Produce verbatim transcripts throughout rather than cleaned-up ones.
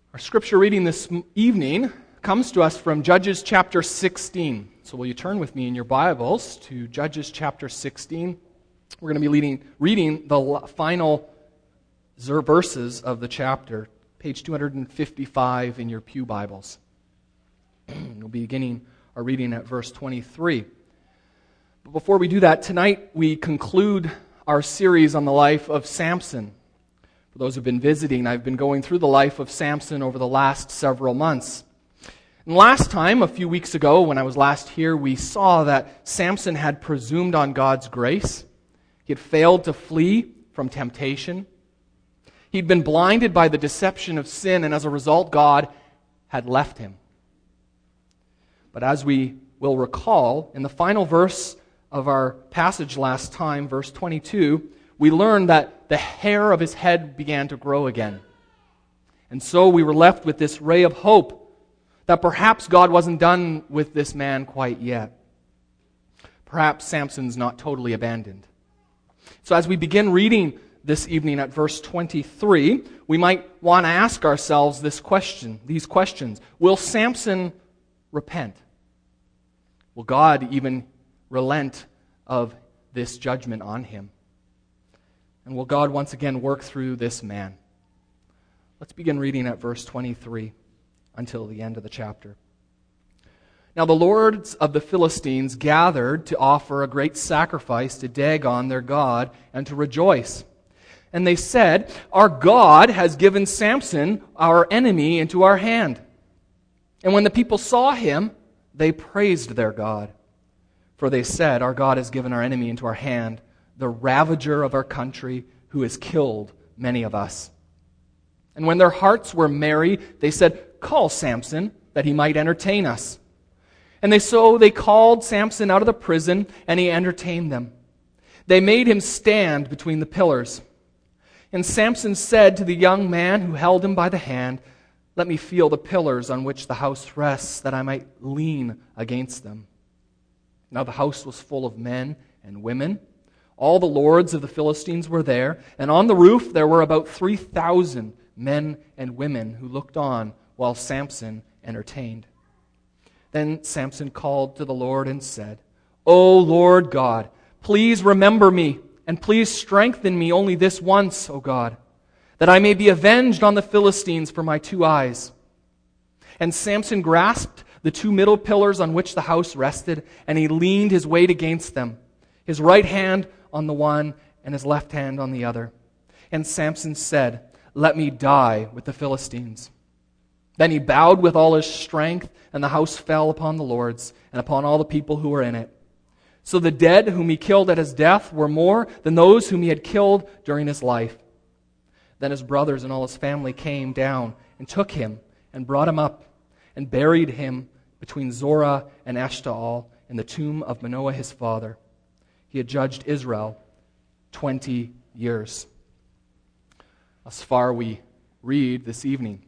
Our scripture reading this evening comes to us from Judges chapter sixteen. So will you turn with me in your Bibles to Judges chapter sixteen? We're going to be leading, reading the final verses of the chapter, page two fifty-five in your pew Bibles. We'll be beginning our reading at verse twenty-three. But before we do that, tonight we conclude our series on the life of Samson. For those who've been visiting, I've been going through the life of Samson over the last several months. And last time, a few weeks ago, when I was last here, we saw that Samson had presumed on God's grace. He had failed to flee from temptation. He'd been blinded by the deception of sin, and as a result, God had left him. But as we will recall, in the final verse of our passage last time, verse twenty-two, we learned that the hair of his head began to grow again. And so we were left with this ray of hope that perhaps God wasn't done with this man quite yet. Perhaps Samson's not totally abandoned. So as we begin reading this evening at verse twenty-three, we might want to ask ourselves this question, these questions. Will Samson repent? Will God even relent of this judgment on him? And will God once again work through this man? Let's begin reading at verse twenty-three until the end of the chapter. Now the lords of the Philistines gathered to offer a great sacrifice to Dagon their god and to rejoice. And they said, "Our God has given Samson, our enemy, into our hand." And when the people saw him, they praised their God. For they said, "Our God has given our enemy into our hand, the ravager of our country, who has killed many of us." And when their hearts were merry, they said, "Call Samson, that he might entertain us." And they so they called Samson out of the prison, and he entertained them. They made him stand between the pillars. And Samson said to the young man who held him by the hand, "Let me feel the pillars on which the house rests, that I might lean against them." Now the house was full of men and women. All the lords of the Philistines were there, and on the roof there were about three thousand men and women who looked on while Samson entertained. Then Samson called to the Lord and said, "O Lord God, please remember me, and please strengthen me only this once, O God, that I may be avenged on the Philistines for my two eyes." And Samson grasped the two middle pillars on which the house rested, and he leaned his weight against them, his right hand on the one and his left hand on the other. And Samson said, "Let me die with the Philistines." Then he bowed with all his strength, and the house fell upon the lords and upon all the people who were in it. So the dead whom he killed at his death were more than those whom he had killed during his life. Then his brothers and all his family came down and took him and brought him up and buried him between Zorah and Eshtaol in the tomb of Manoah his father. He had judged Israel twenty years. Thus far we read this evening.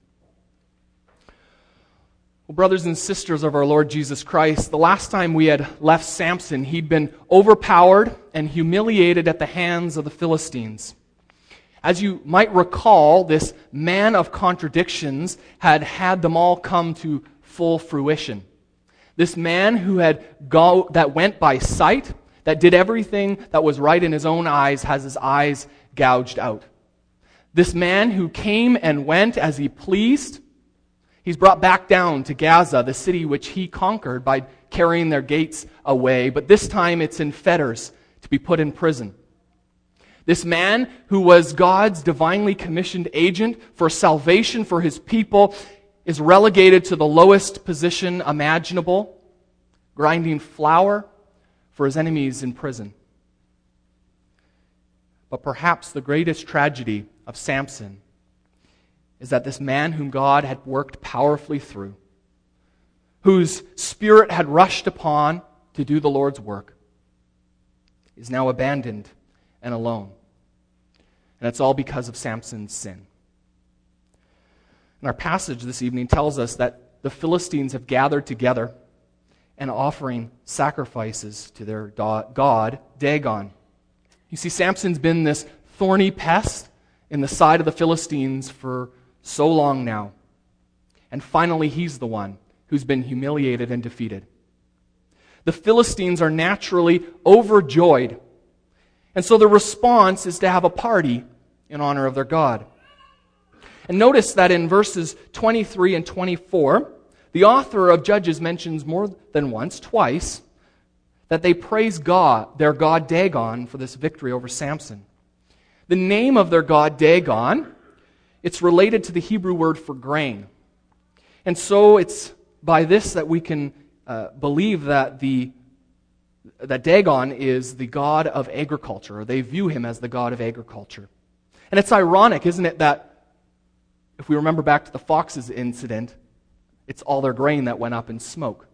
Well, brothers and sisters of our Lord Jesus Christ, the last time we had left Samson, he'd been overpowered and humiliated at the hands of the Philistines. As you might recall, this man of contradictions had had them all come to full fruition. This man who had go, that went by sight, that did everything that was right in his own eyes, has his eyes gouged out. This man who came and went as he pleased, he's brought back down to Gaza, the city which he conquered by carrying their gates away, but this time it's in fetters to be put in prison. This man who was God's divinely commissioned agent for salvation for his people is relegated to the lowest position imaginable, grinding flour for his enemies in prison. But perhaps the greatest tragedy of Samson is that this man whom God had worked powerfully through, whose spirit had rushed upon to do the Lord's work, is now abandoned and alone. And it's all because of Samson's sin. And our passage this evening tells us that the Philistines have gathered together and offering sacrifices to their god, Dagon. You see, Samson's been this thorny pest in the side of the Philistines for so long now. And finally, he's the one who's been humiliated and defeated. The Philistines are naturally overjoyed. And so the response is to have a party in honor of their God. And notice that in verses twenty-three and twenty-four, the author of Judges mentions more than once, twice, that they praise God, their god Dagon, for this victory over Samson. The name of their god Dagon, it's related to the Hebrew word for grain. And so it's by this that we can uh, believe that the that Dagon is the god of agriculture, or they view him as the god of agriculture. And it's ironic, isn't it, that if we remember back to the foxes incident, it's all their grain that went up in smoke.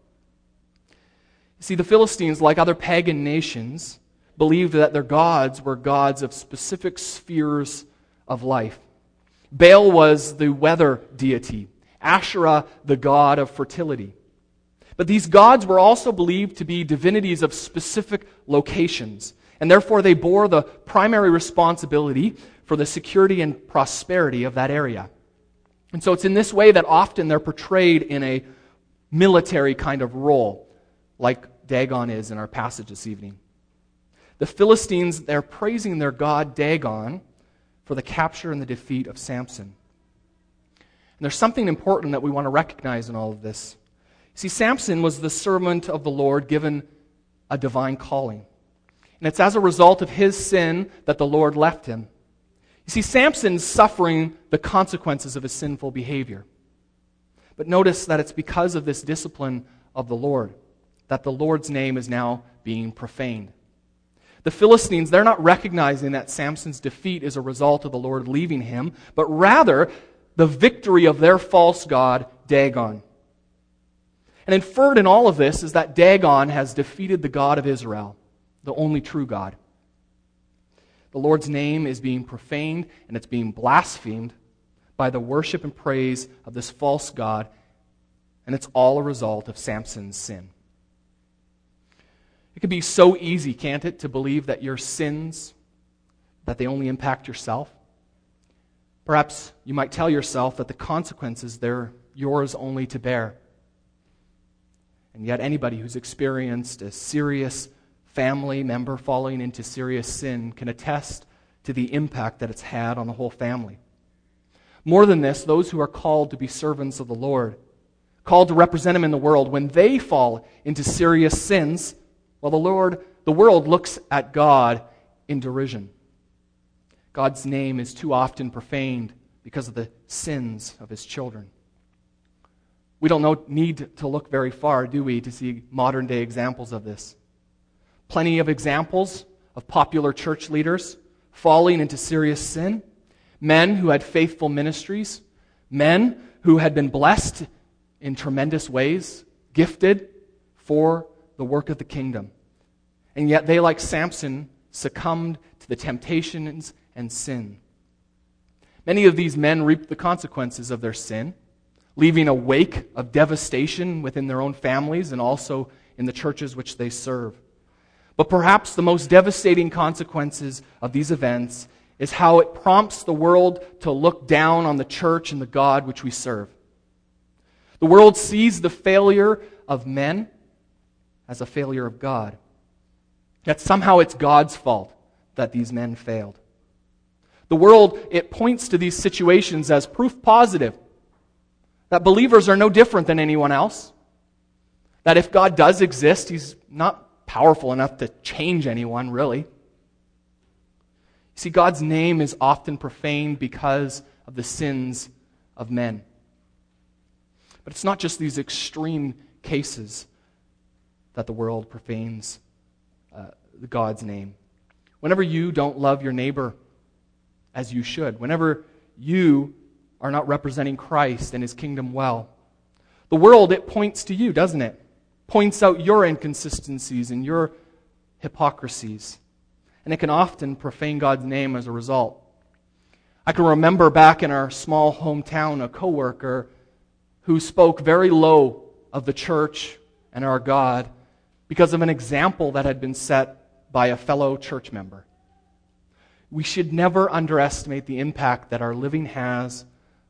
You see, the Philistines, like other pagan nations, believed that their gods were gods of specific spheres of life. Baal was the weather deity, Asherah the god of fertility. But these gods were also believed to be divinities of specific locations, and therefore they bore the primary responsibility for the security and prosperity of that area. And so it's in this way that often they're portrayed in a military kind of role, like Dagon is in our passage this evening. The Philistines, they're praising their god Dagon for the capture and the defeat of Samson. And there's something important that we want to recognize in all of this. See, Samson was the servant of the Lord given a divine calling. And it's as a result of his sin that the Lord left him. You see, Samson's suffering the consequences of his sinful behavior. But notice that it's because of this discipline of the Lord that the Lord's name is now being profaned. The Philistines, they're not recognizing that Samson's defeat is a result of the Lord leaving him, but rather the victory of their false god, Dagon. And inferred in all of this is that Dagon has defeated the God of Israel, the only true God. The Lord's name is being profaned and it's being blasphemed by the worship and praise of this false god, and it's all a result of Samson's sin. It can be so easy, can't it, to believe that your sins, that they only impact yourself. Perhaps you might tell yourself that the consequences, they're yours only to bear. And yet anybody who's experienced a serious family member falling into serious sin can attest to the impact that it's had on the whole family. More than this, those who are called to be servants of the Lord, called to represent Him in the world, when they fall into serious sins, well, the Lord, the world looks at God in derision. God's name is too often profaned because of the sins of His children. We don't know, need to look very far, do we, to see modern-day examples of this. Plenty of examples of popular church leaders falling into serious sin. Men who had faithful ministries. Men who had been blessed in tremendous ways, gifted for the work of the kingdom. And yet they, like Samson, succumbed to the temptations and sin. Many of these men reaped the consequences of their sin, leaving a wake of devastation within their own families and also in the churches which they serve. But perhaps the most devastating consequences of these events is how it prompts the world to look down on the church and the God which we serve. The world sees the failure of men as a failure of God. That somehow it's God's fault that these men failed. The world, it points to these situations as proof positive that believers are no different than anyone else. That if God does exist, He's not powerful enough to change anyone, really. You see, God's name is often profaned because of the sins of men. But it's not just these extreme cases that the world profanes uh, God's name. Whenever you don't love your neighbor as you should, whenever you are not representing Christ and His kingdom well, the world, it points to you, doesn't it? Points out your inconsistencies and your hypocrisies. And it can often profane God's name as a result. I can remember back in our small hometown a coworker who spoke very low of the church and our God because of an example that had been set by a fellow church member. We should never underestimate the impact that our living has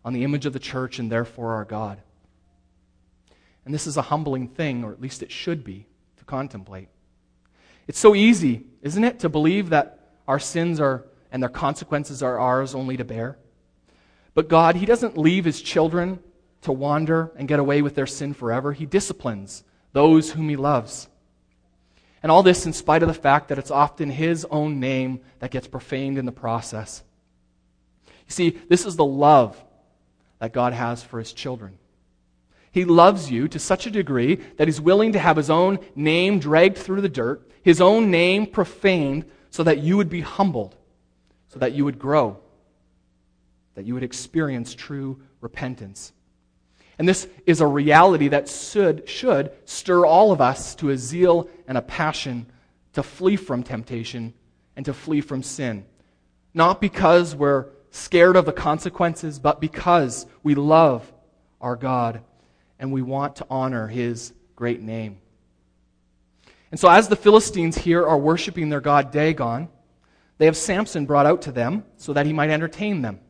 on the image of the church and therefore our God. And this is a humbling thing, or at least it should be, to contemplate. It's so easy, isn't it, to believe that our sins are and their consequences are ours only to bear. But God, He doesn't leave His children to wander and get away with their sin forever. He disciplines those whom He loves. And all this in spite of the fact that it's often His own name that gets profaned in the process. You see, this is the love that God has for His children. He loves you to such a degree that He's willing to have His own name dragged through the dirt, His own name profaned, so that you would be humbled, so that you would grow, that you would experience true repentance. And this is a reality that should, should stir all of us to a zeal and a passion to flee from temptation and to flee from sin. Not because we're scared of the consequences, but because we love our God and we want to honor His great name. And so as the Philistines here are worshiping their god Dagon, they have Samson brought out to them so that he might entertain them.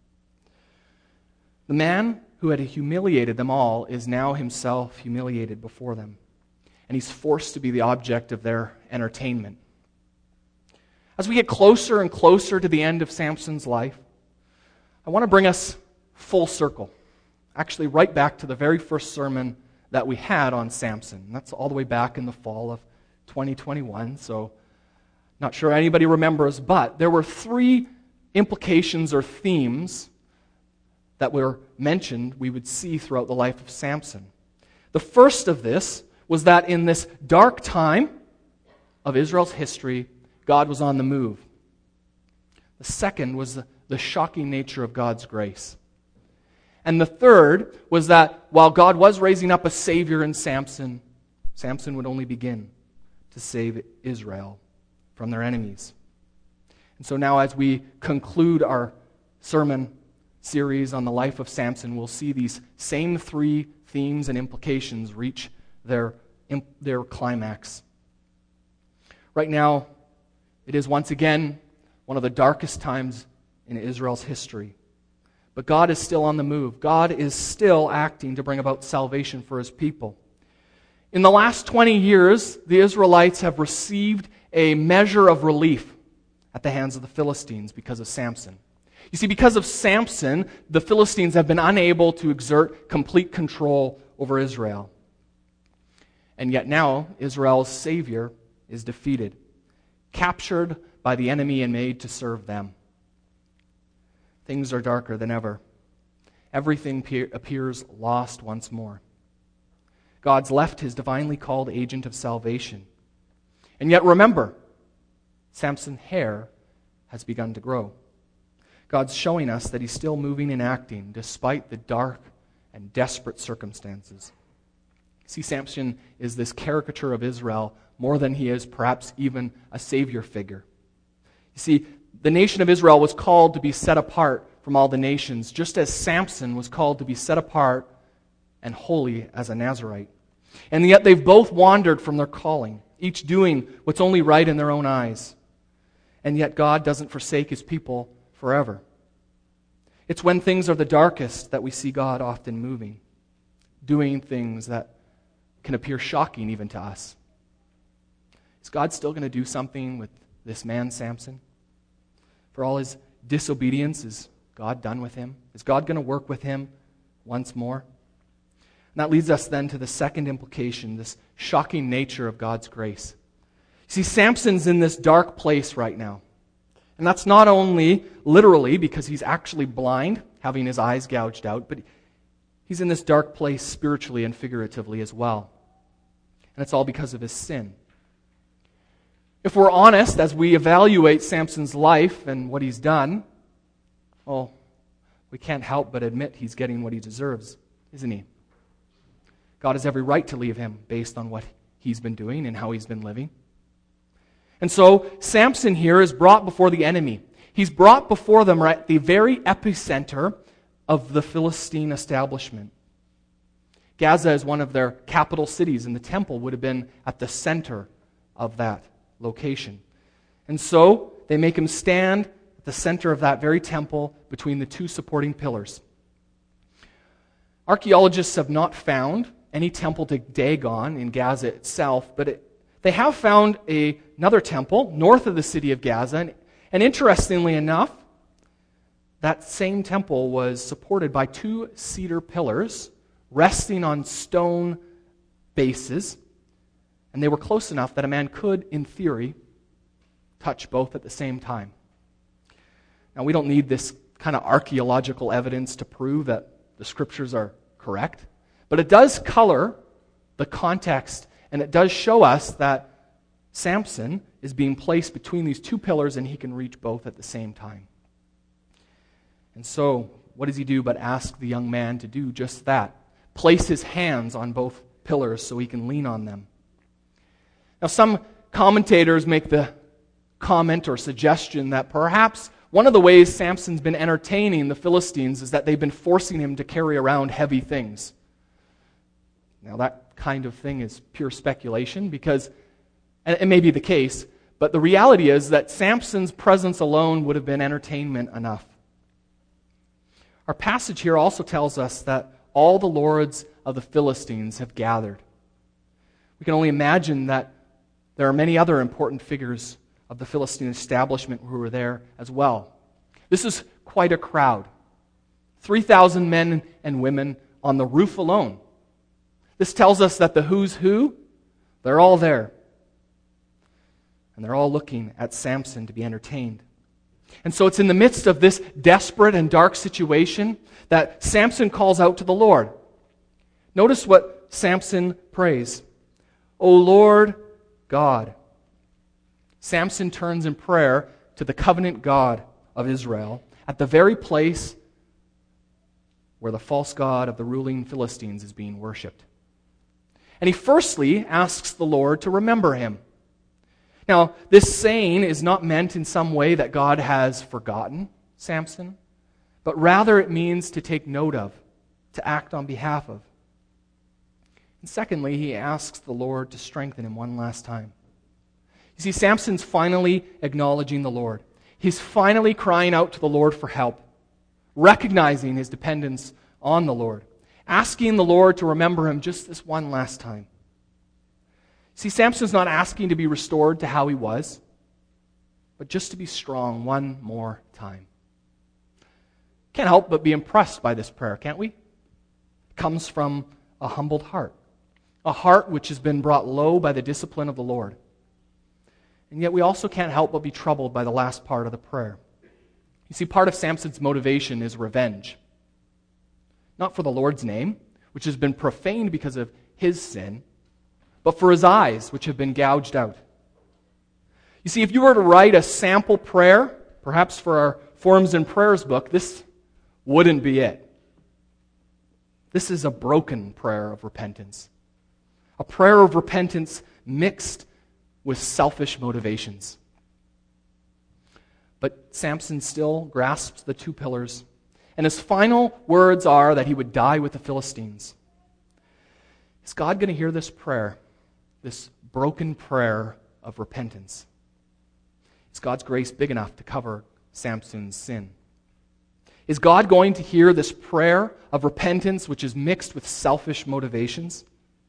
The man who had humiliated them all is now himself humiliated before them, and he's forced to be the object of their entertainment. As we get closer and closer to the end of Samson's life, I want to bring us full circle, actually right back to the very first sermon that we had on Samson. That's all the way back in the fall of twenty twenty-one, so not sure anybody remembers, but there were three implications or themes that were mentioned we would see throughout the life of Samson. The first of this was that in this dark time of Israel's history, God was on the move. The second was the, the shocking nature of God's grace. And the third was that while God was raising up a Savior in Samson, Samson would only begin to save Israel from their enemies. And so now as we conclude our sermon series on the life of Samson, we'll see these same three themes and implications reach their, their climax. Right now, it is once again one of the darkest times in Israel's history. But God is still on the move. God is still acting to bring about salvation for His people. In the last twenty years, the Israelites have received a measure of relief at the hands of the Philistines because of Samson. You see, because of Samson, the Philistines have been unable to exert complete control over Israel. And yet now, Israel's Savior is defeated, captured by the enemy and made to serve them. Things are darker than ever. Everything pe- appears lost once more. God's left His divinely called agent of salvation. And yet remember, Samson's hair has begun to grow. God's showing us that He's still moving and acting despite the dark and desperate circumstances. See, Samson is this caricature of Israel more than he is perhaps even a savior figure. You see, the nation of Israel was called to be set apart from all the nations, just as Samson was called to be set apart and holy as a Nazirite. And yet they've both wandered from their calling, each doing what's only right in their own eyes. And yet God doesn't forsake His people forever. It's when things are the darkest that we see God often moving, doing things that can appear shocking even to us. Is God still going to do something with this man, Samson? For all his disobedience, is God done with him? Is God going to work with him once more? And that leads us then to the second implication, this shocking nature of God's grace. See, Samson's in this dark place right now. And that's not only literally because he's actually blind, having his eyes gouged out, but he's in this dark place spiritually and figuratively as well. And it's all because of his sin. If we're honest, as we evaluate Samson's life and what he's done, well, we can't help but admit he's getting what he deserves, isn't he? God has every right to leave him based on what he's been doing and how he's been living. And so Samson here is brought before the enemy. He's brought before them right at the very epicenter of the Philistine establishment. Gaza is one of their capital cities, and the temple would have been at the center of that location. And so they make him stand at the center of that very temple between the two supporting pillars. Archaeologists have not found any temple to Dagon in Gaza itself, but it, they have found a, another temple north of the city of Gaza. And, and interestingly enough, that same temple was supported by two cedar pillars resting on stone bases. And they were close enough that a man could, in theory, touch both at the same time. Now, we don't need this kind of archaeological evidence to prove that the Scriptures are correct, but it does color the context, and it does show us that Samson is being placed between these two pillars and he can reach both at the same time. And so, what does he do but ask the young man to do just that? Place his hands on both pillars so he can lean on them. Now, some commentators make the comment or suggestion that perhaps one of the ways Samson's been entertaining the Philistines is that they've been forcing him to carry around heavy things. Now, that kind of thing is pure speculation because, and it may be the case, but the reality is that Samson's presence alone would have been entertainment enough. Our passage here also tells us that all the lords of the Philistines have gathered. We can only imagine that there are many other important figures of the Philistine establishment who were there as well. This is quite a crowd. three thousand men and women on the roof alone. This tells us that the who's who, they're all there. And they're all looking at Samson to be entertained. And so it's in the midst of this desperate and dark situation that Samson calls out to the Lord. Notice what Samson prays. O Lord God. Samson turns in prayer to the covenant God of Israel at the very place where the false god of the ruling Philistines is being worshipped. And he firstly asks the Lord to remember him. Now, this saying is not meant in some way that God has forgotten Samson, but rather it means to take note of, to act on behalf of. And secondly, he asks the Lord to strengthen him one last time. You see, Samson's finally acknowledging the Lord. He's finally crying out to the Lord for help, recognizing his dependence on the Lord, asking the Lord to remember him just this one last time. See, Samson's not asking to be restored to how he was, but just to be strong one more time. Can't help but be impressed by this prayer, can't we? It comes from a humbled heart, a heart which has been brought low by the discipline of the Lord. And yet we also can't help but be troubled by the last part of the prayer. You see, part of Samson's motivation is revenge. Not for the Lord's name, which has been profaned because of his sin, but for his eyes, which have been gouged out. You see, if you were to write a sample prayer, perhaps for our Forms and Prayers book, this wouldn't be it. This is a broken prayer of repentance. A prayer of repentance mixed with selfish motivations. But Samson still grasps the two pillars, and his final words are that he would die with the Philistines. Is God going to hear this prayer, this broken prayer of repentance? Is God's grace big enough to cover Samson's sin? Is God going to hear this prayer of repentance which is mixed with selfish motivations?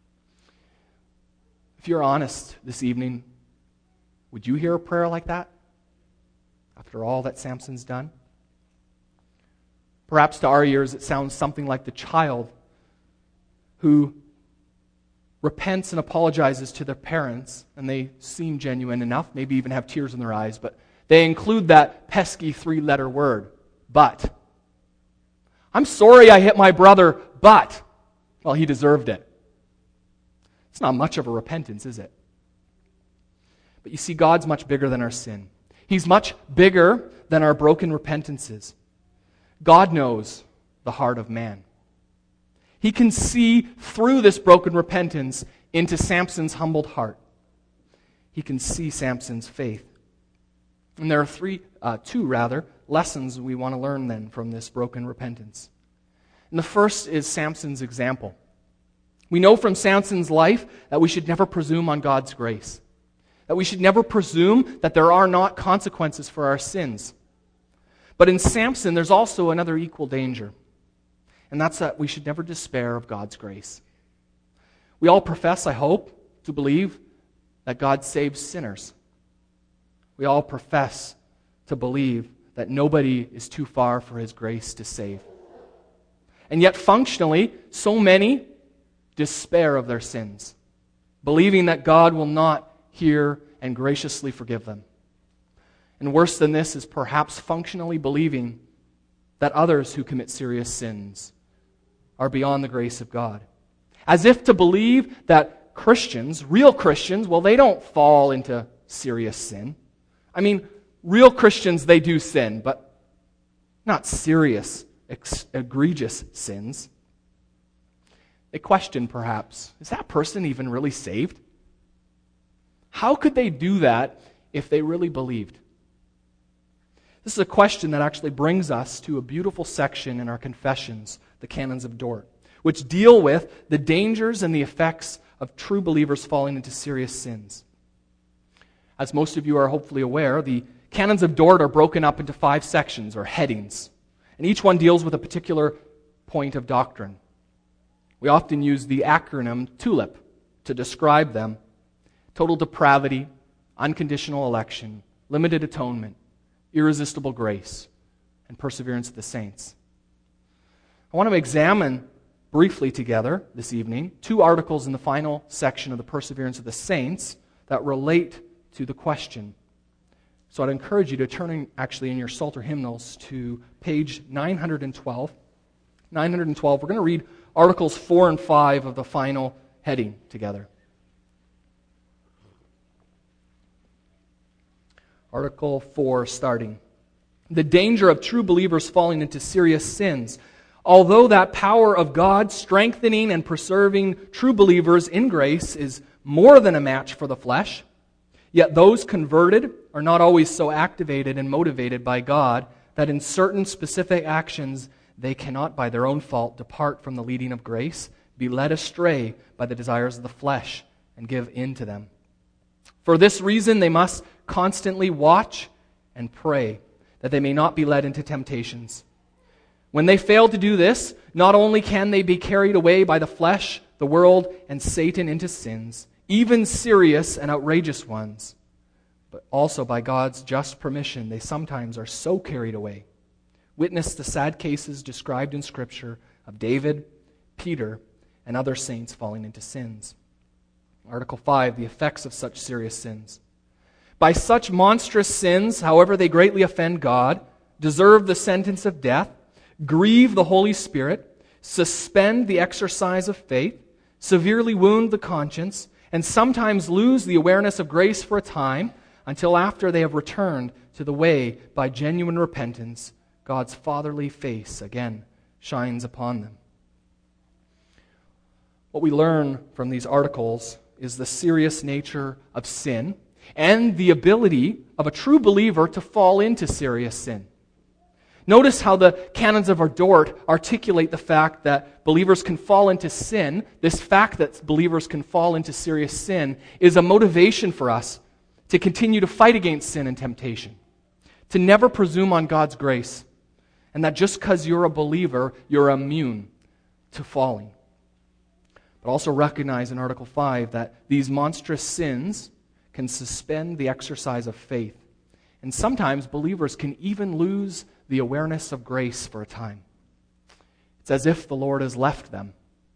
If you're honest this evening, would you hear a prayer like that after all that Samson's done? Perhaps to our ears it sounds something like the child who repents and apologizes to their parents, and they seem genuine enough, maybe even have tears in their eyes, but they include that pesky three-letter word, but. I'm sorry I hit my brother, but. Well, he deserved it. It's not much of a repentance, is it? But you see, God's much bigger than our sin. He's much bigger than our broken repentances. God knows the heart of man. He can see through this broken repentance into Samson's humbled heart. He can see Samson's faith. And there are three, uh, two rather, lessons we want to learn then from this broken repentance. And the first is Samson's example. We know from Samson's life that we should never presume on God's grace. That we should never presume that there are not consequences for our sins. But in Samson, there's also another equal danger. And that's that we should never despair of God's grace. We all profess, I hope, to believe that God saves sinners. We all profess to believe that nobody is too far for His grace to save. And yet, functionally, so many despair of their sins, believing that God will not hear and graciously forgive them. And worse than this is perhaps functionally believing that others who commit serious sins are beyond the grace of God. As if to believe that Christians, real Christians, well, they don't fall into serious sin. I mean, real Christians, they do sin, but not serious, ex- egregious sins. They question, perhaps, is that person even really saved? How could they do that if they really believed? This is a question that actually brings us to a beautiful section in our confessions, the Canons of Dort, which deal with the dangers and the effects of true believers falling into serious sins. As most of you are hopefully aware, the Canons of Dort are broken up into five sections or headings, and each one deals with a particular point of doctrine. We often use the acronym TULIP to describe them: total depravity, unconditional election, limited atonement, irresistible grace, and perseverance of the saints. I want to examine briefly together this evening two articles in the final section of the Perseverance of the Saints that relate to the question. So I'd encourage you to turn in, actually in your Psalter hymnals to page nine hundred twelve. nine hundred twelve, we're going to read articles four and five of the final heading together. Article four, starting. The danger of true believers falling into serious sins. Although that power of God strengthening and preserving true believers in grace is more than a match for the flesh, yet those converted are not always so activated and motivated by God that in certain specific actions they cannot by their own fault depart from the leading of grace, be led astray by the desires of the flesh, and give in to them. For this reason they must constantly watch and pray, that they may not be led into temptations. When they fail to do this, not only can they be carried away by the flesh, the world, and Satan into sins, even serious and outrageous ones, but also by God's just permission, they sometimes are so carried away. Witness the sad cases described in Scripture of David, Peter, and other saints falling into sins. Article five, the effects of such serious sins. By such monstrous sins, however they greatly offend God, deserve the sentence of death, grieve the Holy Spirit, suspend the exercise of faith, severely wound the conscience, and sometimes lose the awareness of grace for a time until after they have returned to the way by genuine repentance, God's fatherly face again shines upon them. What we learn from these articles is the serious nature of sin and the ability of a true believer to fall into serious sin. Notice how the Canons of Dort articulate the fact that believers can fall into sin. This fact that believers can fall into serious sin is a motivation for us to continue to fight against sin and temptation, to never presume on God's grace, and that just because you're a believer, you're immune to falling. But also recognize in Article five that these monstrous sins can suspend the exercise of faith. And sometimes believers can even lose the awareness of grace for a time. It's as if the Lord has left them.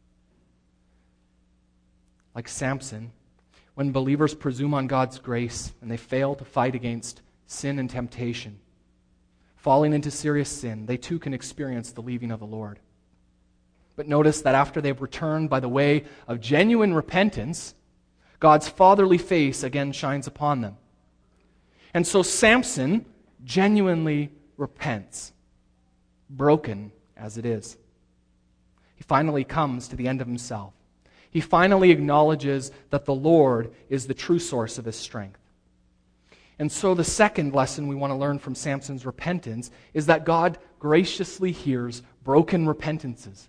Like Samson, when believers presume on God's grace and they fail to fight against sin and temptation, falling into serious sin, they too can experience the leaving of the Lord. But notice that after they've returned by the way of genuine repentance, God's fatherly face again shines upon them. And so Samson genuinely repents, broken as it is. He finally comes to the end of himself. He finally acknowledges that the Lord is the true source of his strength. And so the second lesson we want to learn from Samson's repentance is that God graciously hears broken repentances,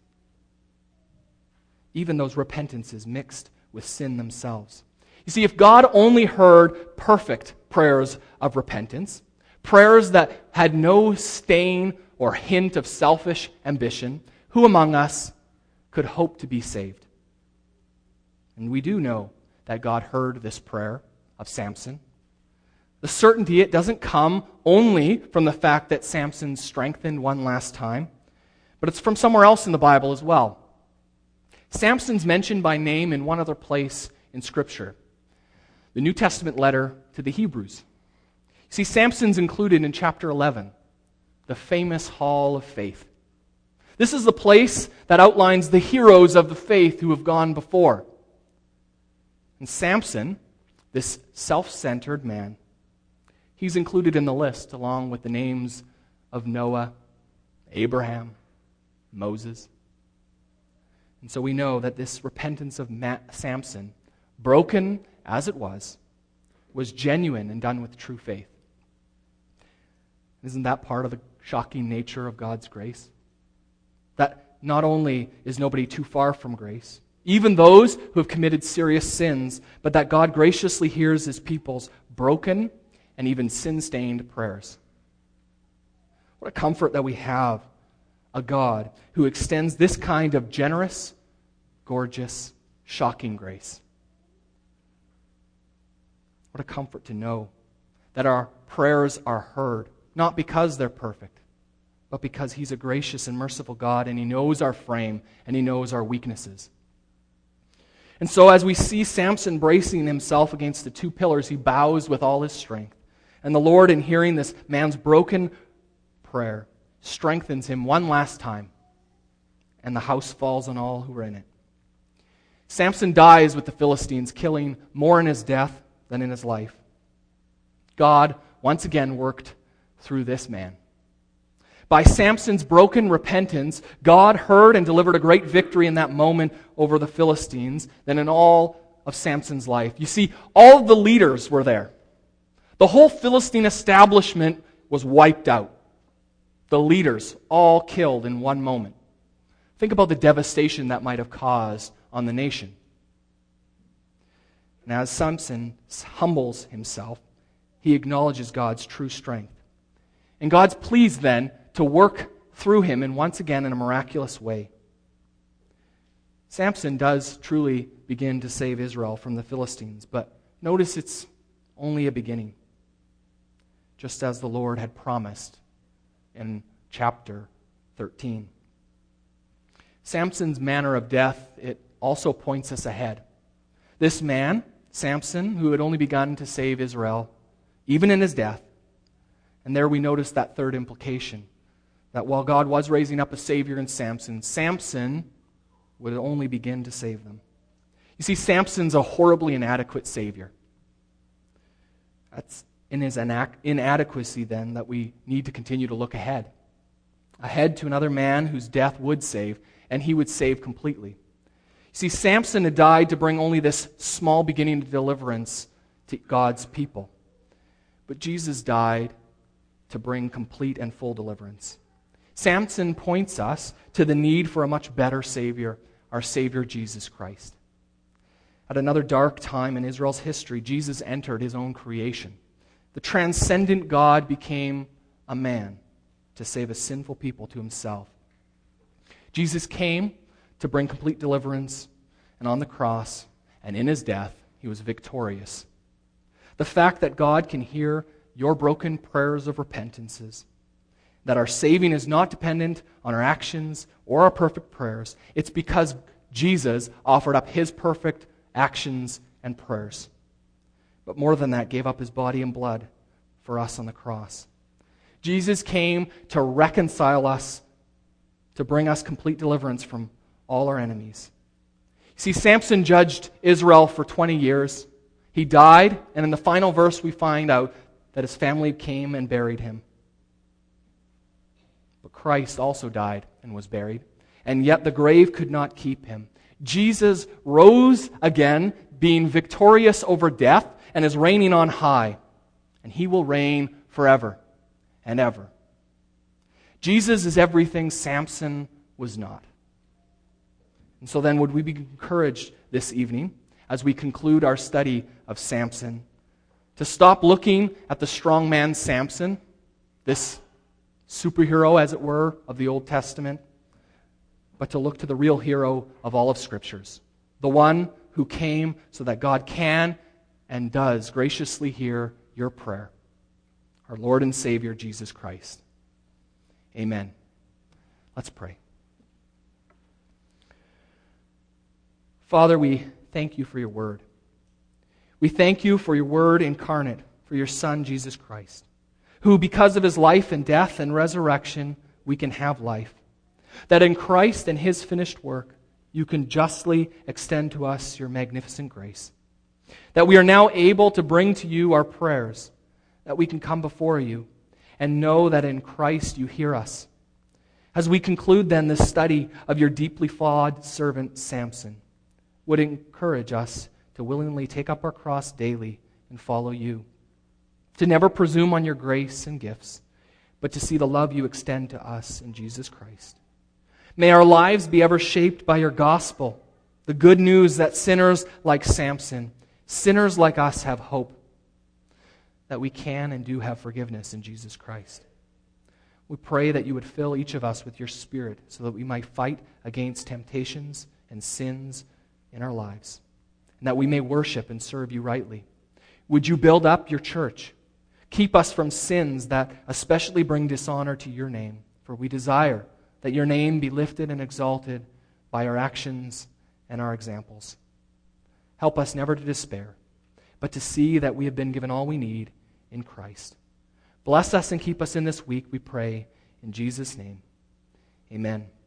even those repentances mixed with sin themselves. You see, if God only heard perfect prayers of repentance, prayers that had no stain or hint of selfish ambition, who among us could hope to be saved? And we do know that God heard this prayer of Samson. The certainty, it doesn't come only from the fact that Samson strengthened one last time, but it's from somewhere else in the Bible as well. Samson's mentioned by name in one other place in Scripture, the New Testament letter to the Hebrews. See, Samson's included in chapter eleven, the famous Hall of Faith. This is the place that outlines the heroes of the faith who have gone before. And Samson, this self-centered man, he's included in the list along with the names of Noah, Abraham, Moses. And so we know that this repentance of Ma- Samson, broken as it was, was genuine and done with true faith. Isn't that part of the shocking nature of God's grace? That not only is nobody too far from grace, even those who have committed serious sins, but that God graciously hears His people's broken and even sin-stained prayers. What a comfort that we have a God who extends this kind of generous, gorgeous, shocking grace. What a comfort to know that our prayers are heard, not because they're perfect, but because He's a gracious and merciful God, and He knows our frame, and He knows our weaknesses. And so as we see Samson bracing himself against the two pillars, he bows with all his strength. And the Lord, in hearing this man's broken prayer, strengthens him one last time, and the house falls on all who are in it. Samson dies with the Philistines, killing more in his death than in his life. God once again worked through this man. By Samson's broken repentance, God heard and delivered a great victory in that moment over the Philistines than in all of Samson's life. You see, all of the leaders were there. The whole Philistine establishment was wiped out. The leaders all killed in one moment. Think about the devastation that might have caused on the nation. And as Samson humbles himself, he acknowledges God's true strength. And God's pleased then to work through him, and once again in a miraculous way. Samson does truly begin to save Israel from the Philistines, but notice it's only a beginning, just as the Lord had promised in chapter thirteen. Samson's manner of death, it also points us ahead. This man, Samson, who had only begun to save Israel, even in his death, and there we notice that third implication, that while God was raising up a Savior in Samson, Samson would only begin to save them. You see, Samson's a horribly inadequate Savior. That's in his inadequacy, then, that we need to continue to look ahead. Ahead to another man whose death would save, and he would save completely. You see, Samson had died to bring only this small beginning of deliverance to God's people. But Jesus died to bring complete and full deliverance. Samson points us to the need for a much better Savior, our Savior Jesus Christ. At another dark time in Israel's history, Jesus entered His own creation. The transcendent God became a man to save a sinful people to Himself. Jesus came to bring complete deliverance, and on the cross and in His death, He was victorious. The fact that God can hear your broken prayers of repentances, that our saving is not dependent on our actions or our perfect prayers. It's because Jesus offered up His perfect actions and prayers. But more than that, gave up His body and blood for us on the cross. Jesus came to reconcile us, to bring us complete deliverance from all our enemies. See, Samson judged Israel for twenty years. He died, and in the final verse we find out that his family came and buried him. But Christ also died and was buried, and yet the grave could not keep him. Jesus rose again, being victorious over death, and is reigning on high. And He will reign forever and ever. Jesus is everything Samson was not. And so then, would we be encouraged this evening, as we conclude our study of Samson, to stop looking at the strong man Samson, this superhero, as it were, of the Old Testament, but to look to the real hero of all of Scriptures, the one who came so that God can and does graciously hear your prayer, our Lord and Savior, Jesus Christ. Amen. Let's pray. Father, we thank you for your word. We thank you for your word incarnate, for your Son, Jesus Christ, who, because of his life and death and resurrection, we can have life. That in Christ and his finished work, you can justly extend to us your magnificent grace. That we are now able to bring to you our prayers, that we can come before you and know that in Christ you hear us. As we conclude then this study of your deeply flawed servant Samson, would encourage us to willingly take up our cross daily and follow you. To never presume on your grace and gifts, but to see the love you extend to us in Jesus Christ. May our lives be ever shaped by your gospel, the good news that sinners like Samson, sinners like us have hope, that we can and do have forgiveness in Jesus Christ. We pray that you would fill each of us with your Spirit so that we might fight against temptations and sins in our lives, and that we may worship and serve you rightly. Would you build up your church? Keep us from sins that especially bring dishonor to your name, for we desire that your name be lifted and exalted by our actions and our examples. Help us never to despair, but to see that we have been given all we need in Christ. Bless us and keep us in this week, we pray, in Jesus' name. Amen.